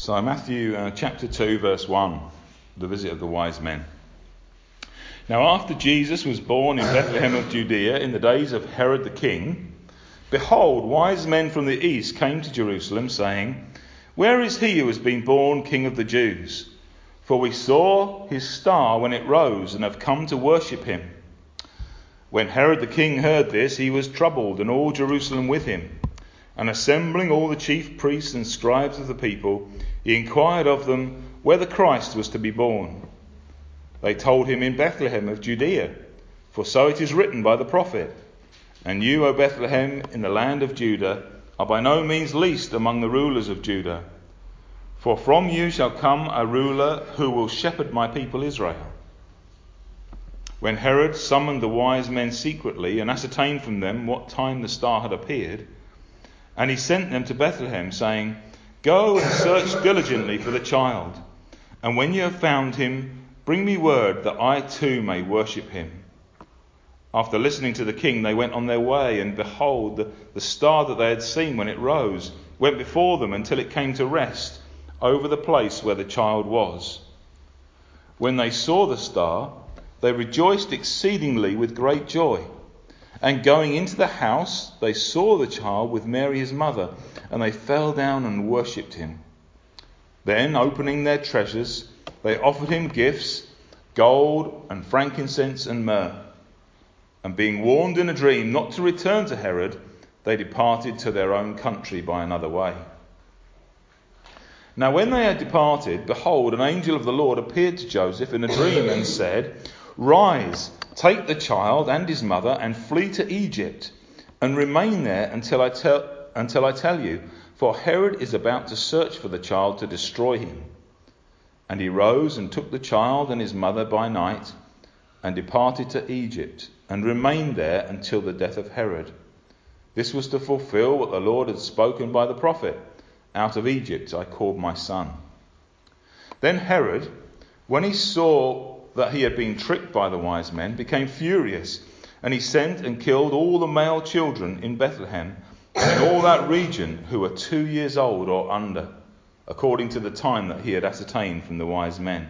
So Matthew chapter 2 verse 1, the visit of the wise men. Now after Jesus was born in Bethlehem of Judea in the days of Herod the king, behold, wise men from the east came to Jerusalem, saying, Where is he who has been born King of the Jews? For we saw his star when it rose and have come to worship him. When Herod the king heard this, he was troubled, and all Jerusalem with him. And assembling all the chief priests and scribes of the people, he inquired of them where the Christ was to be born. They told him, In Bethlehem of Judea, for so it is written by the prophet, And you, O Bethlehem, in the land of Judah, are by no means least among the rulers of Judah. For from you shall come a ruler who will shepherd my people Israel. When Herod summoned the wise men secretly and ascertained from them what time the star had appeared, and he sent them to Bethlehem, saying, Go and search diligently for the child, and when you have found him, bring me word that I too may worship him. After listening to the king, they went on their way, and behold, the star that they had seen when it rose went before them until it came to rest over the place where the child was. When they saw the star, they rejoiced exceedingly with great joy. And going into the house, they saw the child with Mary his mother, and they fell down and worshipped him. Then, opening their treasures, they offered him gifts, gold and frankincense and myrrh. And being warned in a dream not to return to Herod, they departed to their own country by another way. Now when they had departed, behold, an angel of the Lord appeared to Joseph in a dream and said, Rise, take the child and his mother and flee to Egypt, and remain there until I tell you, for Herod is about to search for the child to destroy him. And he rose and took the child and his mother by night, and departed to Egypt, and remained there until the death of Herod. This was to fulfill what the Lord had spoken by the prophet, Out of Egypt I called my son. Then Herod, when he saw that he had been tricked by the wise men, became furious, and he sent and killed all the male children in Bethlehem and in all that region who were 2 years old or under, according to the time that he had ascertained from the wise men.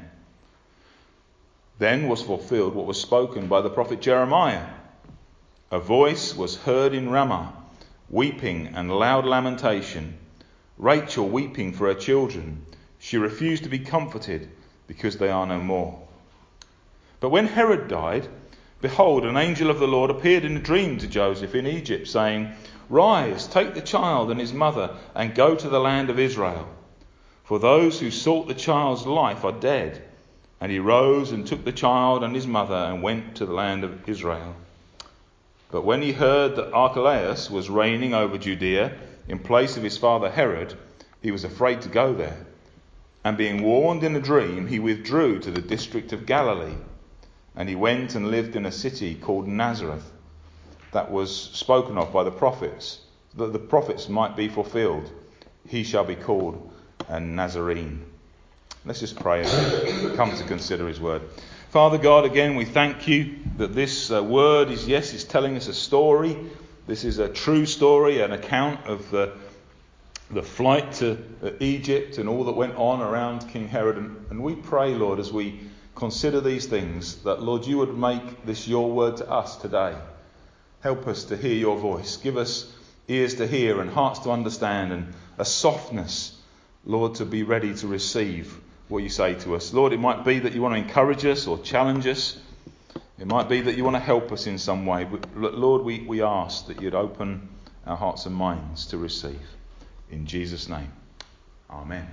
Then was fulfilled what was spoken by the prophet Jeremiah. A voice was heard in Ramah, weeping and loud lamentation, Rachel weeping for her children. She refused to be comforted because they are no more. But when Herod died, behold, an angel of the Lord appeared in a dream to Joseph in Egypt, saying, Rise, take the child and his mother, and go to the land of Israel. For those who sought the child's life are dead. And he rose and took the child and his mother and went to the land of Israel. But when he heard that Archelaus was reigning over Judea in place of his father Herod, he was afraid to go there. And being warned in a dream, he withdrew to the district of Galilee. And he went and lived in a city called Nazareth, that was spoken of by the prophets, that the prophets might be fulfilled. He shall be called a Nazarene. Let's just pray and come to consider his word. Father God, again we thank you that this word is telling us a story. This is a true story, an account of the flight to Egypt and all that went on around King Herod. And we pray, Lord, as we consider these things, that, Lord, you would make this your word to us today. Help us to hear your voice. Give us ears to hear and hearts to understand, and a softness, Lord, to be ready to receive what you say to us. Lord, it might be that you want to encourage us or challenge us. It might be that you want to help us in some way. But Lord, we ask that you'd open our hearts and minds to receive. In Jesus' name, amen.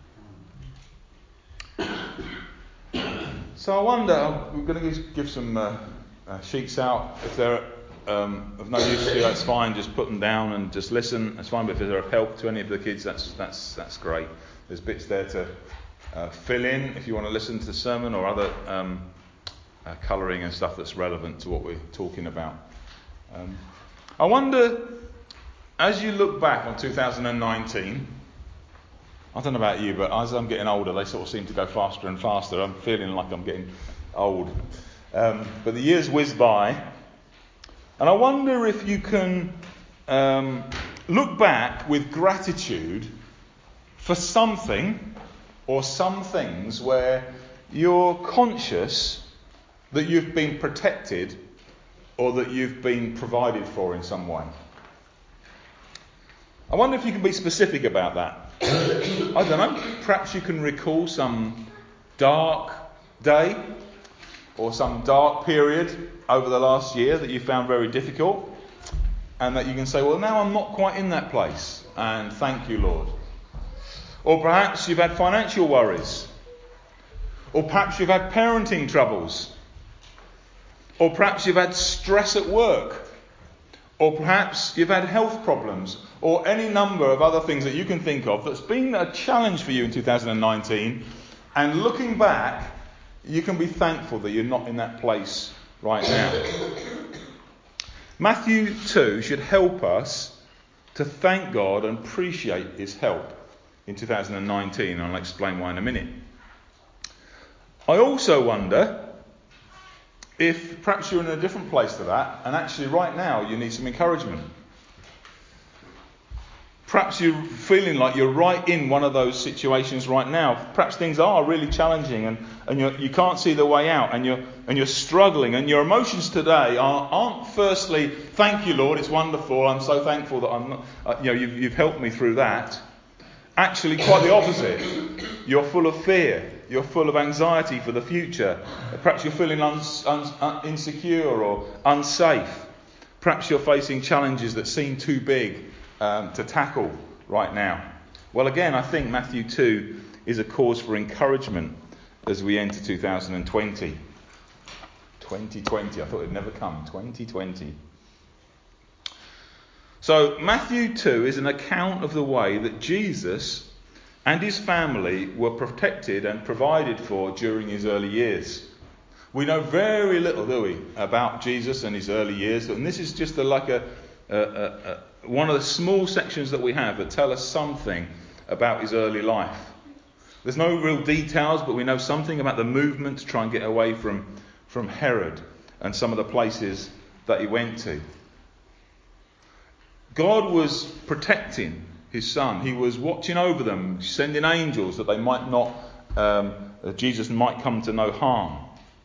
So I wonder, we're going to give some sheets out. If they're of no use to you, that's fine. Just put them down and just listen. That's fine. But if they're of help to any of the kids, that's great. There's bits there to fill in if you want to listen to the sermon or other colouring and stuff that's relevant to what we're talking about. I wonder, as you look back on 2019, I don't know about you, but as I'm getting older, they sort of seem to go faster and faster. I'm feeling like I'm getting old. But the years whiz by, and I wonder if you can look back with gratitude for something or some things where you're conscious that you've been protected or that you've been provided for in some way? I wonder if you can be specific about that. I don't know, perhaps you can recall some dark day or some dark period over the last year that you found very difficult, and that you can say, well, now I'm not quite in that place, and thank you, Lord. Or perhaps you've had financial worries, or perhaps you've had parenting troubles, or perhaps you've had stress at work, or perhaps you've had health problems, or any number of other things that you can think of that's been a challenge for you in 2019. And looking back, you can be thankful that you're not in that place right now. Matthew 2 should help us to thank God and appreciate his help in 2019. And I'll explain why in a minute. I also wonder if perhaps you're in a different place to that, and actually right now you need some encouragement. Perhaps you're feeling like you're right in one of those situations right now. Perhaps things are really challenging, and you can't see the way out, and you're struggling, and your emotions today aren't firstly, thank you, Lord, it's wonderful, I'm so thankful that I'm not, you've helped me through that. Actually, quite the opposite. You're full of fear. You're full of anxiety for the future. Perhaps you're feeling insecure or unsafe. Perhaps you're facing challenges that seem too big to tackle right now. Well, again, I think Matthew 2 is a cause for encouragement as we enter 2020. 2020, I thought it'd never come. 2020. So Matthew 2 is an account of the way that Jesus and his family were protected and provided for during his early years. We know very little, do we, about Jesus and his early years, and this is just one of the small sections that we have that tell us something about his early life. There's no real details, but we know something about the movement to try and get away from Herod and some of the places that he went to. God was protecting his son. He was watching over them, sending angels that they might not, Jesus might come to no harm.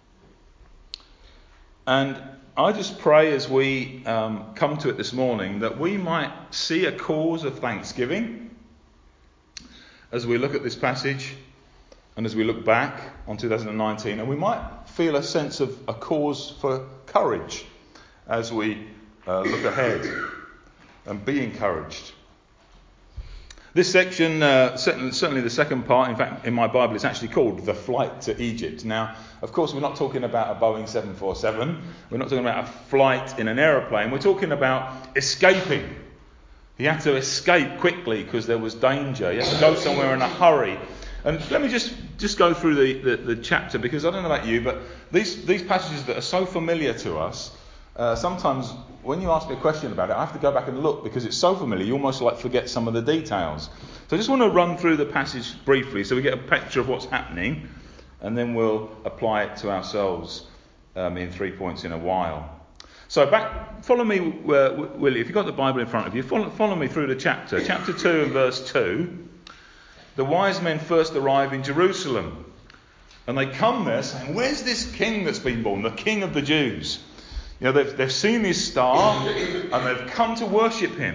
And I just pray as we come to it this morning that we might see a cause of thanksgiving as we look at this passage and as we look back on 2019, and we might feel a sense of a cause for courage as we look ahead and be encouraged. This section, certainly the second part, in fact, in my Bible, it's actually called The Flight to Egypt. Now, of course, we're not talking about a Boeing 747. We're not talking about a flight in an aeroplane. We're talking about escaping. He had to escape quickly because there was danger. He had to go somewhere in a hurry. And let me just go through the chapter, because I don't know about you, but these passages that are so familiar to us, sometimes when you ask me a question about it, I have to go back and look because it's so familiar, you almost like forget some of the details. So I just want to run through the passage briefly so we get a picture of what's happening, and then we'll apply it to ourselves in 3 points in a while. So follow me, Willie, if you've got the Bible in front of you, follow me through the chapter. Chapter 2 and verse 2. The wise men first arrive in Jerusalem, and they come there saying, where's this king that's been born, the King of the Jews? You know, they've seen his star and they've come to worship him.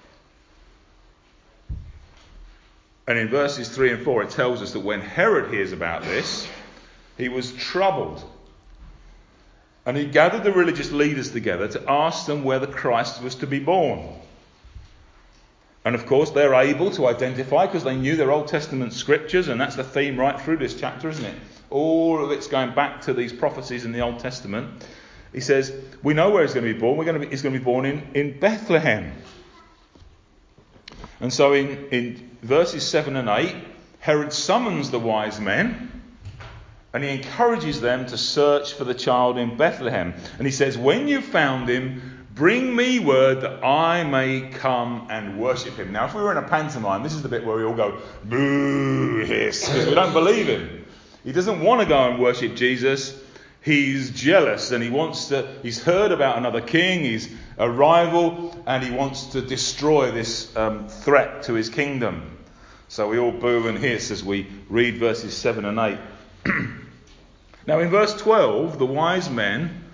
And in verses 3 and 4 it tells us that when Herod hears about this, he was troubled. And he gathered the religious leaders together to ask them where the Christ was to be born. And of course they're able to identify because they knew their Old Testament scriptures, and that's the theme right through this chapter, isn't it? All of it's going back to these prophecies in the Old Testament. He says, we know where he's going to be born. He's going to be born in Bethlehem. And so in verses 7 and 8, Herod summons the wise men and he encourages them to search for the child in Bethlehem. And he says, when you've found him, bring me word that I may come and worship him. Now, if we were in a pantomime, this is the bit where we all go, boo, hiss, because we don't believe him. He doesn't want to go and worship Jesus. He's jealous and he's heard about another king, he's a rival, and he wants to destroy this threat to his kingdom. So we all boo and hiss as we read verses 7 and 8. Now in verse 12, the wise men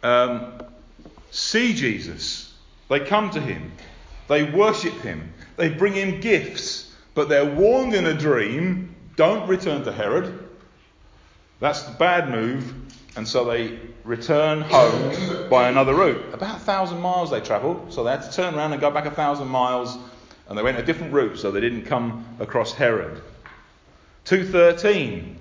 see Jesus. They come to him. They worship him. They bring him gifts. But they're warned in a dream, don't return to Herod. That's the bad move. And so they return home by another route. About 1,000 miles they travelled. So they had to turn around and go back 1,000 miles. And they went a different route so they didn't come across Herod. 2:13.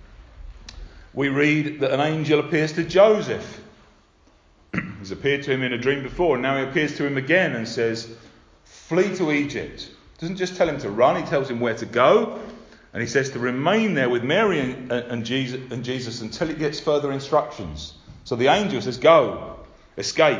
We read that an angel appears to Joseph. He's appeared to him in a dream before, and now he appears to him again and says, flee to Egypt. Doesn't just tell him to run, he tells him where to go. And he says to remain there with Mary and Jesus until he gets further instructions. So the angel says, go, escape.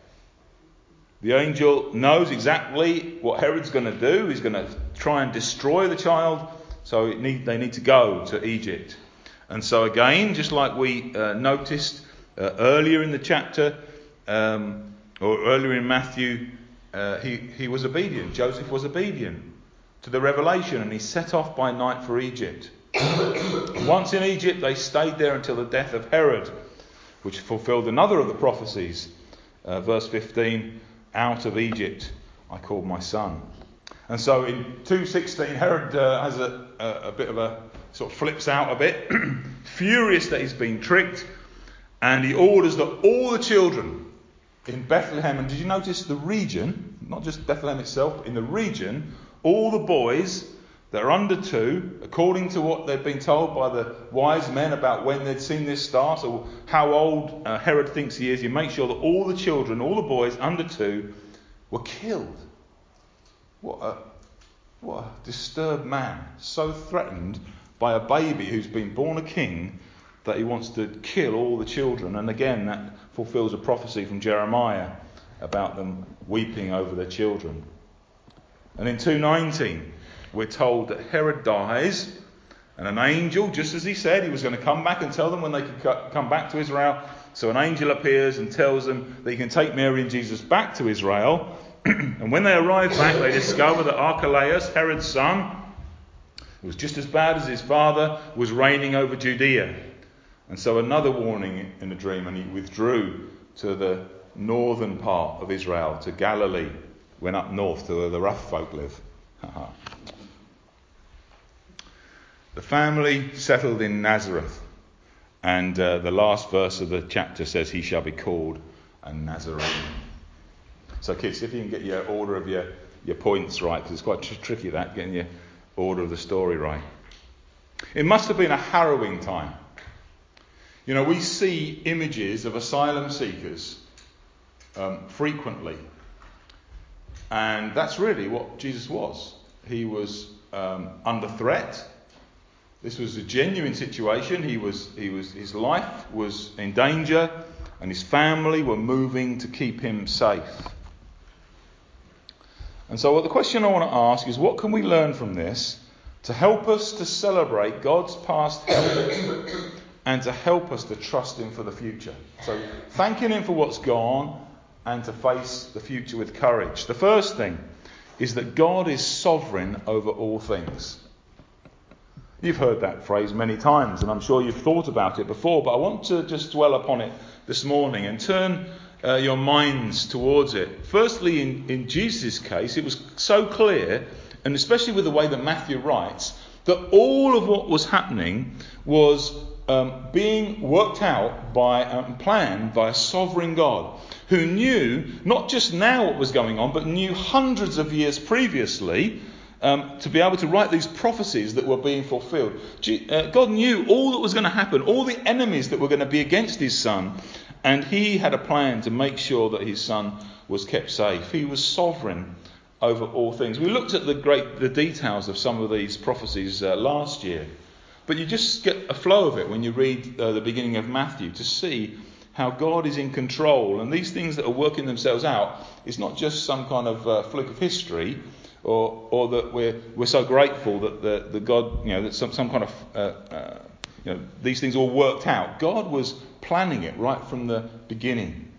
The angel knows exactly what Herod's going to do. He's going to try and destroy the child. So they need to go to Egypt. And so again, just like we noticed earlier in the chapter, or earlier in Matthew, he was obedient. Joseph was obedient to the revelation, and he set off by night for Egypt. Once in Egypt, they stayed there until the death of Herod, which fulfilled another of the prophecies. Verse 15, out of Egypt I called my son. And so in 2:16, Herod has a bit of a sort of flips out a bit, furious that he's been tricked, and he orders that all the children in Bethlehem, and did you notice the region, not just Bethlehem itself, in the region, all the boys that are under 2, according to what they've been told by the wise men about when they'd seen this star, so how old Herod thinks he is, you make sure that all the children, all the boys under 2 were killed. What a disturbed man, so threatened by a baby who's been born a king that he wants to kill all the children. And again, that fulfills a prophecy from Jeremiah about them weeping over their children. And in 2:19, we're told that Herod dies, and an angel, just as he said, he was going to come back and tell them when they could come back to Israel. So an angel appears and tells them that he can take Mary and Jesus back to Israel. And when they arrive back, they discover that Archelaus, Herod's son, was just as bad as his father, was reigning over Judea. And so another warning in a dream, and he withdrew to the northern part of Israel, to Galilee, went up north to where the rough folk live. The family settled in Nazareth, and the last verse of the chapter says, he shall be called a Nazarene. So kids, if you can get your order of your points right, because it's quite tricky that, getting your order of the story right. It must have been a harrowing time. You know, we see images of asylum seekers frequently. And that's really what Jesus was. He was under threat. This was a genuine situation. His life was in danger, and his family were moving to keep him safe. And so the question I want to ask is, what can we learn from this to help us to celebrate God's past help and to help us to trust him for the future? So thanking him for what's gone and to face the future with courage. The first thing is that God is sovereign over all things. You've heard that phrase many times, and I'm sure you've thought about it before, but I want to just dwell upon it this morning and turn your minds towards it. Firstly, in Jesus' case, it was so clear, and especially with the way that Matthew writes, that all of what was happening was being worked out by and planned by a sovereign God who knew not just now what was going on, but knew hundreds of years previously to be able to write these prophecies that were being fulfilled. God knew all that was going to happen, all the enemies that were going to be against his son, and he had a plan to make sure that his son was kept safe. He was sovereign over all things. We looked at the details of some of these prophecies last year, but you just get a flow of it when you read the beginning of Matthew to see how God is in control, and these things that are working themselves out is not just some kind of fluke of history, or that we're so grateful that the God, that some kind of these things all worked out. God was planning it right from the beginning.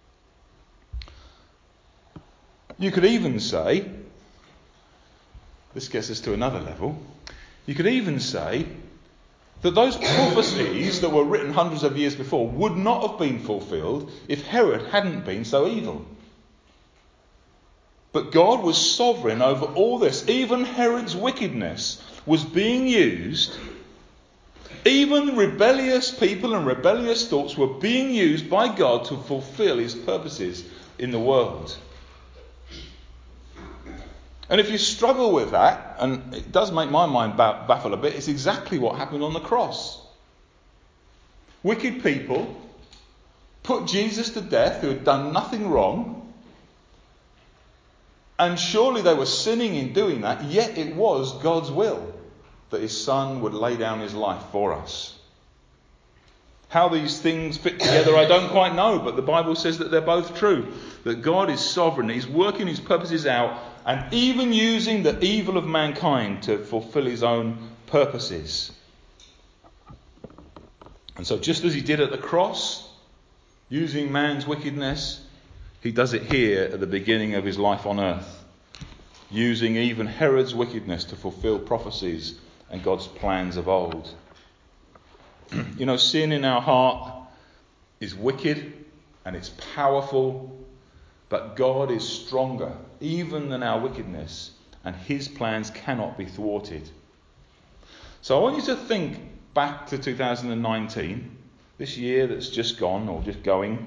You could even say this gets us to another level. You could even say that those prophecies that were written hundreds of years before would not have been fulfilled if Herod hadn't been so evil. But God was sovereign over all this. Even Herod's wickedness was being used. Even rebellious people and rebellious thoughts were being used by God to fulfill his purposes in the world. And if you struggle with that, and it does make my mind baffle a bit, it's exactly what happened on the cross. Wicked people put Jesus to death who had done nothing wrong. And surely they were sinning in doing that, yet it was God's will that his Son would lay down his life for us. How these things fit together, I don't quite know, but the Bible says that they're both true. That God is sovereign, he's working his purposes out, and even using the evil of mankind to fulfill his own purposes. And so just as he did at the cross, using man's wickedness, he does it here at the beginning of his life on earth, using even Herod's wickedness to fulfill prophecies and God's plans of old. You know, sin in our heart is wicked and it's powerful, but God is stronger even than our wickedness, and his plans cannot be thwarted. So I want you to think back to 2019, this year that's just gone or just going.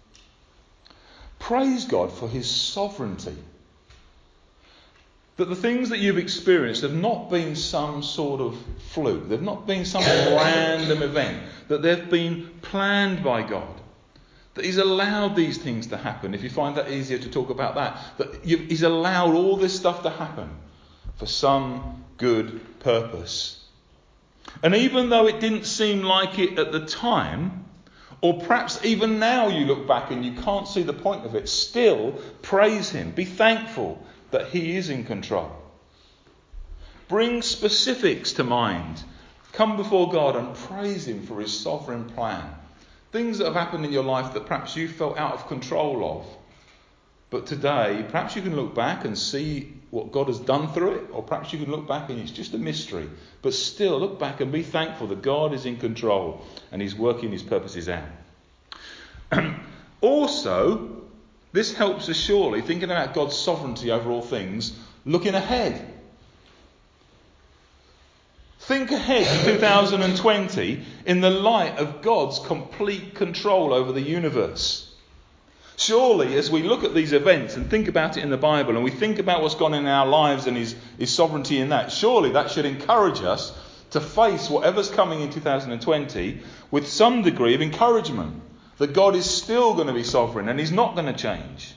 Praise God for his sovereignty. That the things that you've experienced have not been some sort of fluke. They've not been some random event. That they've been planned by God. That he's allowed these things to happen. If you find that easier to talk about that. That he's allowed all this stuff to happen for some good purpose. And even though it didn't seem like it at the time, or perhaps even now you look back and you can't see the point of it, still praise him. Be thankful that he is in control. Bring specifics to mind. Come before God and praise him for his sovereign plan. Things that have happened in your life that perhaps you felt out of control of. But today, perhaps you can look back and see what God has done through it. Or perhaps you can look back and it's just a mystery. But still, look back and be thankful that God is in control and he's working his purposes out. Also, this helps us surely, thinking about God's sovereignty over all things, looking ahead. Think ahead to 2020 in the light of God's complete control over the universe. Surely, as we look at these events and think about it in the Bible, and we think about what's gone on in our lives and his sovereignty in that, surely that should encourage us to face whatever's coming in 2020 with some degree of encouragement. That God is still going to be sovereign and he's not going to change.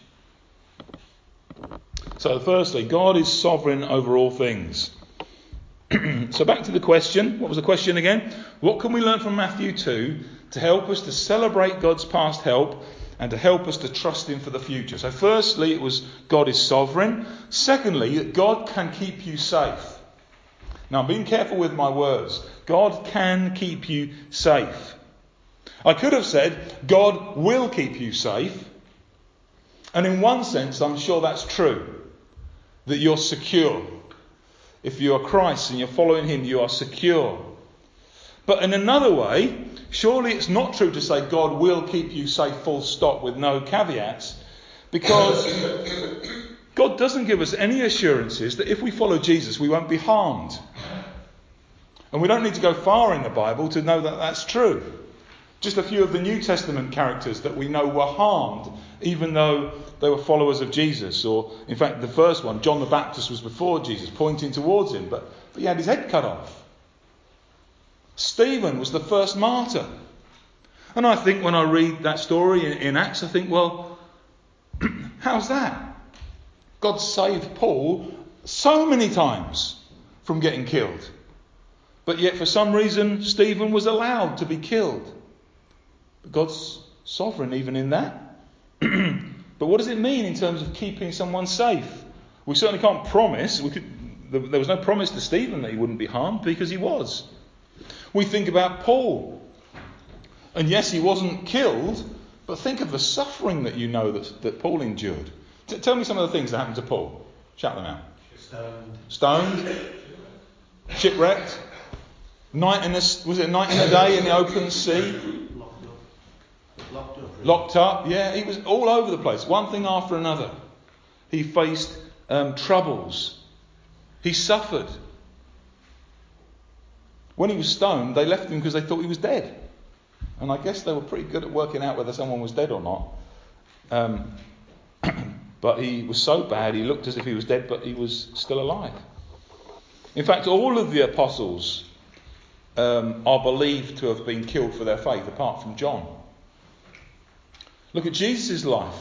So firstly, God is sovereign over all things. So back to the question. What was the question again? What can we learn from Matthew 2 to help us to celebrate God's past help and to help us to trust him for the future? So firstly, it was God is sovereign. Secondly, that God can keep you safe. Now I'm being careful with my words. God can keep you safe. I could have said, God will keep you safe. And in one sense, I'm sure that's true. That you're secure. If you are Christ and you're following him, you are secure. But in another way, surely it's not true to say God will keep you safe full stop with no caveats. Because God doesn't give us any assurances that if we follow Jesus, we won't be harmed. And we don't need to go far in the Bible to know that that's true. Just a few of the New Testament characters that we know were harmed, even though they were followers of Jesus. Or, in fact, the first one, John the Baptist, was before Jesus, pointing towards him, but he had his head cut off. Stephen was the first martyr. And I think when I read that story in Acts, I think, well, how's that? God saved Paul so many times from getting killed. But yet, for some reason, Stephen was allowed to be killed. God's sovereign even in that. But what does it mean in terms of keeping someone safe? We certainly can't promise. There was no promise to Stephen that he wouldn't be harmed, because he was. We think about Paul. And yes, he wasn't killed, but think of the suffering that you know that Paul endured. Tell me some of the things that happened to Paul. Shout them out. He was Stoned. Shipwrecked. Was it a night and a day in the open sea? Locked up. Yeah, he was all over the place. One thing after another. He faced troubles. He suffered. When he was stoned, they left him because they thought he was dead. And I guess they were pretty good at working out whether someone was dead or not. But he was so bad, he looked as if he was dead, but he was still alive. In fact, all of the apostles are believed to have been killed for their faith, apart from John. Look at Jesus' life.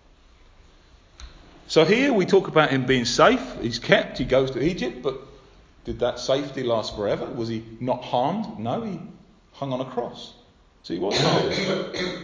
So here we talk about him being safe. He's kept. He goes to Egypt, but did that safety last forever? Was he not harmed? No, he hung on a cross. So he was harmed.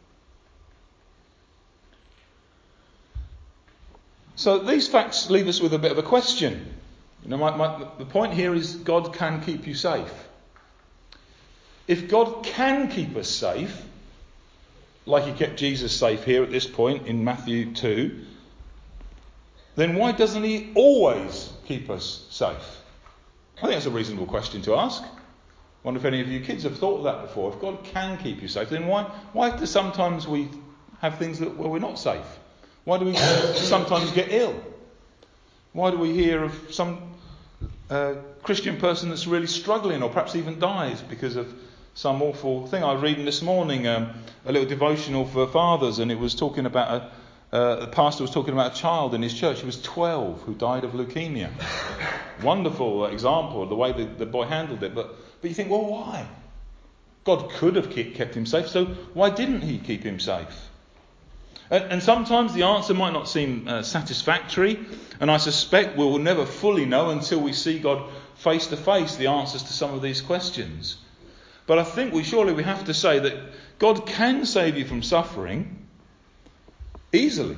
So these facts leave us with a bit of a question. You know, the point here is God can keep you safe. If God can keep us safe, like he kept Jesus safe here at this point in Matthew 2, then why doesn't he always keep us safe? I think that's a reasonable question to ask. I wonder if any of you kids have thought of that before. If God can keep you safe, then why do sometimes we have things where we're not safe? Why do we sometimes get ill? Why do we hear of some Christian person that's really struggling or perhaps even dies because of some awful thing? I was reading this morning a little devotional for fathers, and it was talking about the pastor was talking about a child in his church who was 12 who died of leukemia. Wonderful example of the way the boy handled it. But you think, well, why? God could have kept him safe, so why didn't he keep him safe? And sometimes the answer might not seem satisfactory, and I suspect we will never fully know until we see God face to face the answers to some of these questions. But I think we have to say that God can save you from suffering easily.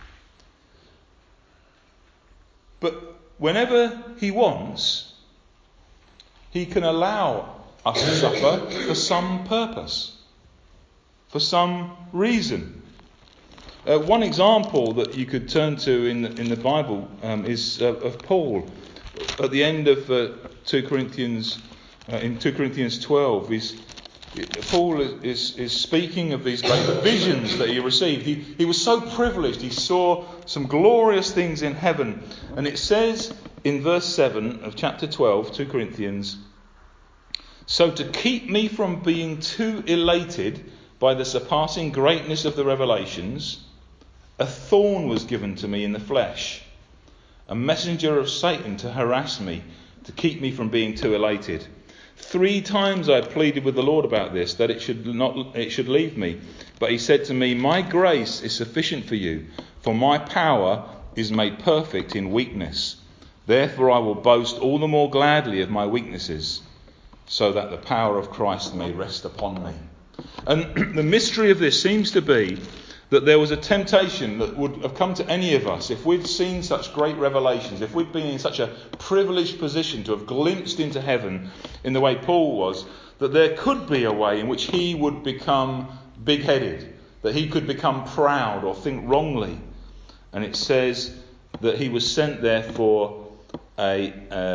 But whenever he wants, he can allow us to suffer for some purpose, for some reason. One example that you could turn to in the Bible is of Paul. At the end of 2 Corinthians, in 2 Corinthians 12, Paul is speaking of these great visions that he received. He was so privileged. He saw some glorious things in heaven. And it says in verse 7 of chapter 12, 2 Corinthians, "So to keep me from being too elated by the surpassing greatness of the revelations, a thorn was given to me in the flesh, a messenger of Satan to harass me, to keep me from being too elated. 3 times I pleaded with the Lord about this, that it should leave me. But he said to me, 'My grace is sufficient for you, for my power is made perfect in weakness. Therefore I will boast all the more gladly of my weaknesses, so that the power of Christ may rest upon me.'" And the mystery of this seems to be that there was a temptation that would have come to any of us if we'd seen such great revelations, if we'd been in such a privileged position to have glimpsed into heaven in the way Paul was, that there could be a way in which he would become big-headed, that he could become proud or think wrongly. And it says that he was sent there for a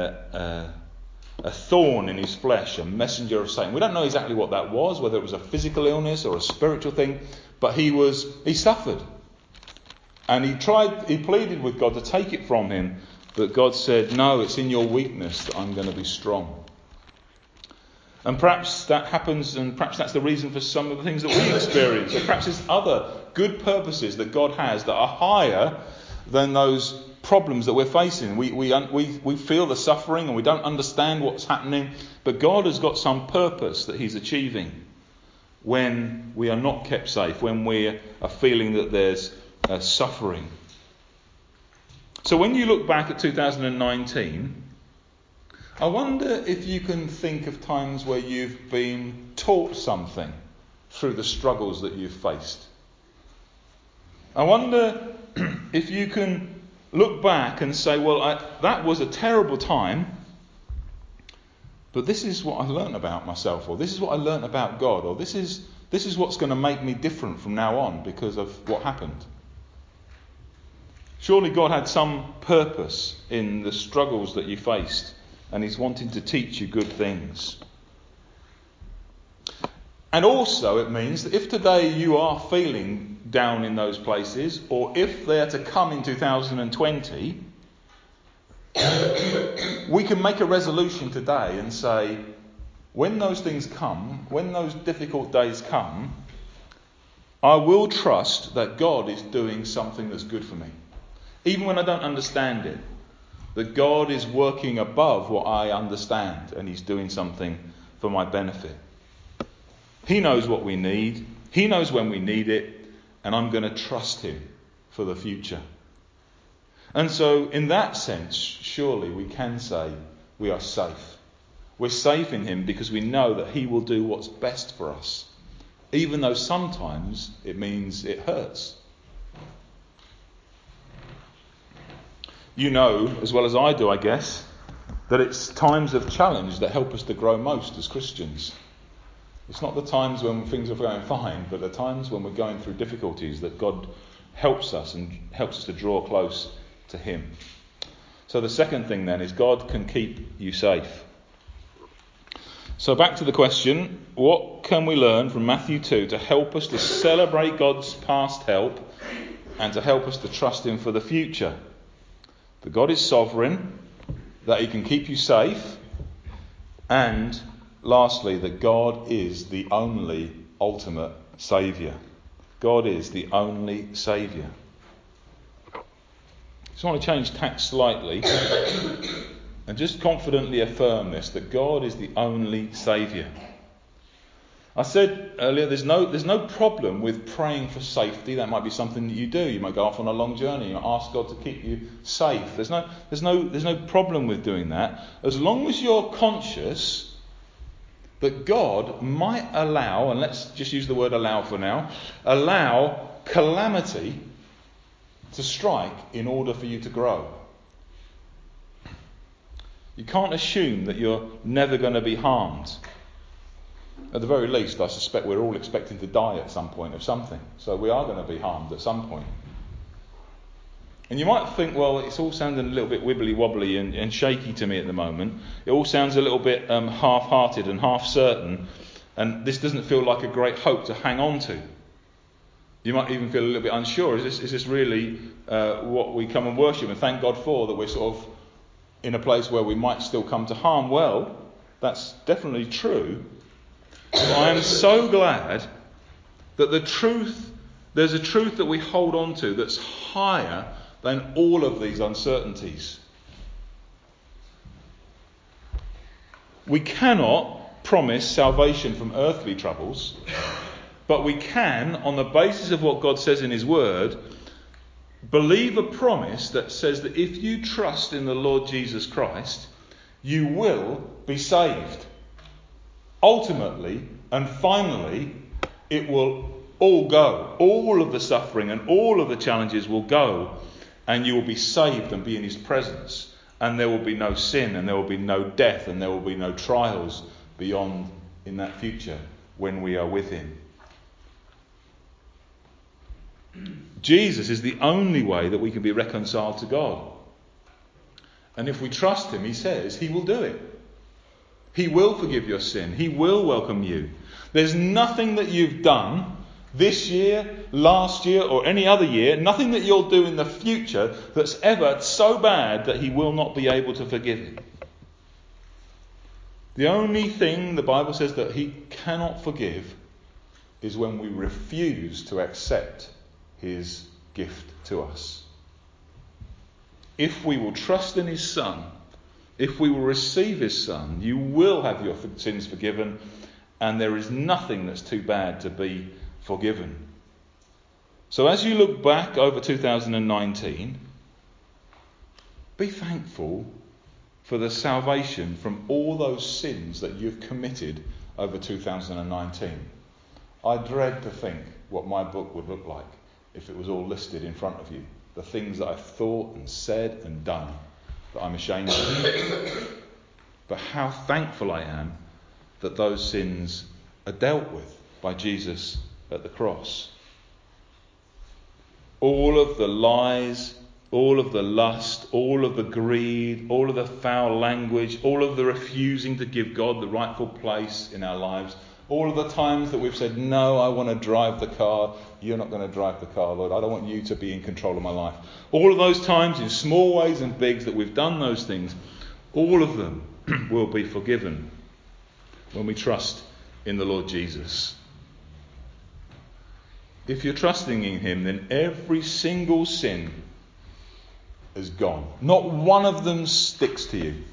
thorn in his flesh, a messenger of Satan. We don't know exactly what that was, whether it was a physical illness or a spiritual thing, but he suffered. And he pleaded with God to take it from him, but God said, "No, it's in your weakness that I'm going to be strong." And perhaps that happens, and perhaps that's the reason for some of the things that we experience. Or perhaps there's other good purposes that God has that are higher than those problems that we're facing. We feel the suffering and we don't understand what's happening, but God has got some purpose that he's achieving when we are not kept safe, when we are feeling that there's suffering. So when you look back at 2019, I wonder if you can think of times where you've been taught something through the struggles that you've faced. I wonder if you can look back and say, well, that was a terrible time, but this is what I learnt about myself, or this is what I learnt about God, or this is what's going to make me different from now on because of what happened. Surely God had some purpose in the struggles that you faced, and he's wanting to teach you good things. And also it means that if today you are feeling down in those places, or if they are to come in 2020, we can make a resolution today and say, when those things come, when those difficult days come, I will trust that God is doing something that's good for me. Even when I don't understand it, that God is working above what I understand and he's doing something for my benefit. He knows what we need. He knows when we need it. And I'm going to trust him for the future. And so in that sense, surely we can say we are safe. We're safe in him because we know that he will do what's best for us. Even though sometimes it means it hurts. You know, as well as I do, I guess, that it's times of challenge that help us to grow most as Christians. It's not the times when things are going fine, but the times when we're going through difficulties that God helps us and helps us to draw close to him. So the second thing then is God can keep you safe. So back to the question, what can we learn from Matthew 2 to help us to celebrate God's past help and to help us to trust him for the future? That God is sovereign, that he can keep you safe, and lastly, that God is the only ultimate saviour. God is the only saviour. So I want to change tack slightly and just confidently affirm this, that God is the only saviour. I said earlier there's no problem with praying for safety. That might be something that you do. You might go off on a long journey. You might ask God to keep you safe. There's no problem with doing that, as long as you're conscious that God might allow, and let's just use the word allow for now, allow calamity to strike in order for you to grow. You can't assume that you're never going to be harmed. At the very least, I suspect we're all expecting to die at some point of something. So we are going to be harmed at some point. And you might think, well, it's all sounding a little bit wibbly-wobbly and shaky to me at the moment. It all sounds a little bit half-hearted and half-certain. And this doesn't feel like a great hope to hang on to. You might even feel a little bit unsure. Is this really what we come and worship and thank God for, that we're sort of in a place where we might still come to harm? Well, that's definitely true. But I am so glad that there's a truth that we hold on to that's higher than all of these uncertainties. We cannot promise salvation from earthly troubles, but we can, on the basis of what God says in his word, believe a promise that says that if you trust in the Lord Jesus Christ, you will be saved. Ultimately and finally, it will all go. All of the suffering and all of the challenges will go, and you will be saved and be in his presence. And there will be no sin, and there will be no death, and there will be no trials beyond in that future when we are with him. Jesus is the only way that we can be reconciled to God. And if we trust him, he says, he will do it. He will forgive your sin. He will welcome you. There's nothing that you've done this year, last year, or any other year, nothing that you'll do in the future that's ever so bad that he will not be able to forgive it. The only thing the Bible says that he cannot forgive is when we refuse to accept his gift to us. If we will trust in his Son, if we will receive his Son, you will have your sins forgiven, and there is nothing that's too bad to be forgiven. So as you look back over 2019, be thankful for the salvation from all those sins that you've committed over 2019. I dread to think what my book would look like if it was all listed in front of you. The things that I've thought and said and done that I'm ashamed of. But how thankful I am that those sins are dealt with by Jesus at the cross. All of the lies all of the lust, all of the greed, all of the foul language, all of the refusing to give God the rightful place in our lives, all of the times that we've said, no, I want to drive the car. You're not going to drive the car, Lord. I don't want you to be in control of my life. All of those times, in small ways and big, that we've done those things, all of them will be forgiven when we trust in the Lord Jesus. If you're trusting in him, then every single sin is gone. Not one of them sticks to you.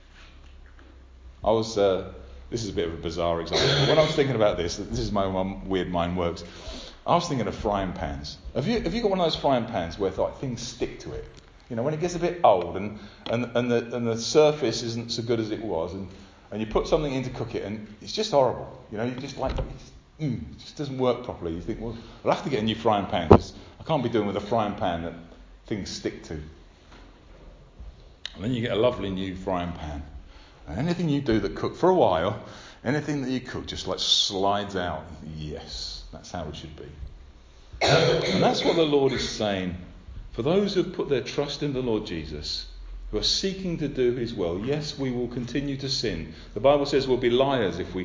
This is a bit of a bizarre example. But when I was thinking about this is my weird mind works. I was thinking of frying pans. Have you got one of those frying pans where things stick to it? You know, when it gets a bit old and the surface isn't so good as it was, and you put something in to cook it, and it's just horrible. You know, you just it just doesn't work properly. You think, well, I'll have to get a new frying pan because I can't be doing with a frying pan that things stick to. And then you get a lovely new frying pan. And anything you do that cook for a while, anything that you cook just slides out. Yes, that's how it should be. And that's what the Lord is saying. For those who have put their trust in the Lord Jesus, who are seeking to do his will, yes, we will continue to sin. The Bible says we'll be liars if we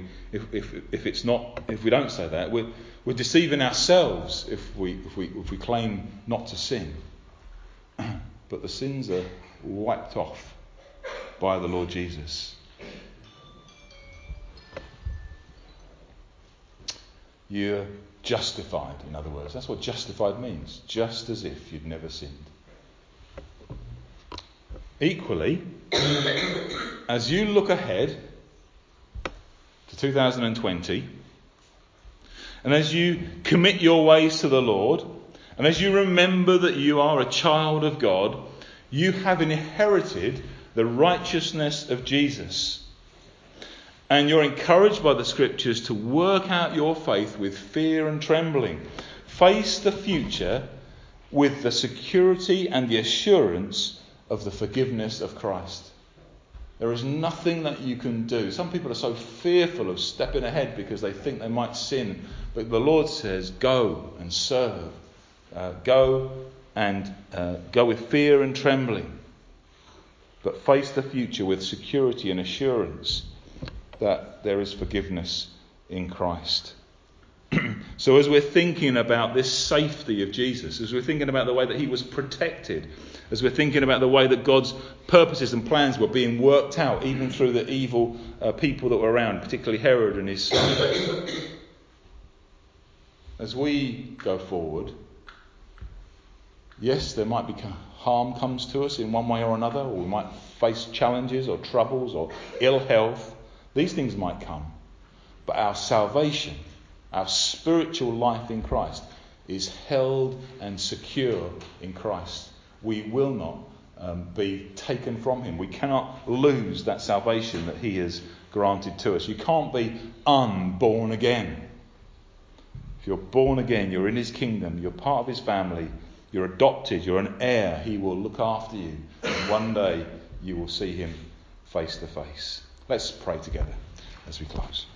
don't say that. We're deceiving ourselves if we claim not to sin. But the sins are wiped off by the Lord Jesus. You're justified, in other words. That's what justified means. Just as if you'd never sinned. Equally, as you look ahead to 2020, and as you commit your ways to the Lord, and as you remember that you are a child of God, you have inherited the righteousness of Jesus. And you're encouraged by the scriptures to work out your faith with fear and trembling. Face the future with the security and the assurance of the forgiveness of Christ. There is nothing that you can do. Some people are so fearful of stepping ahead because they think they might sin. But the Lord says, go and serve. Go with fear and trembling. But face the future with security and assurance that there is forgiveness in Christ. So as we're thinking about this safety of Jesus, as we're thinking about the way that he was protected, as we're thinking about the way that God's purposes and plans were being worked out, even through the evil people that were around, particularly Herod and his son, as we go forward, yes, there might be harm comes to us in one way or another, or we might face challenges or troubles or ill health. These things might come. But our salvation, our spiritual life in Christ, is held and secure in Christ. We will not be taken from him. We cannot lose that salvation that he has granted to us. You can't be unborn again. If you're born again, you're in his kingdom, you're part of his family, you're adopted, you're an heir. He will look after you. And one day you will see him face to face. Let's pray together as we close.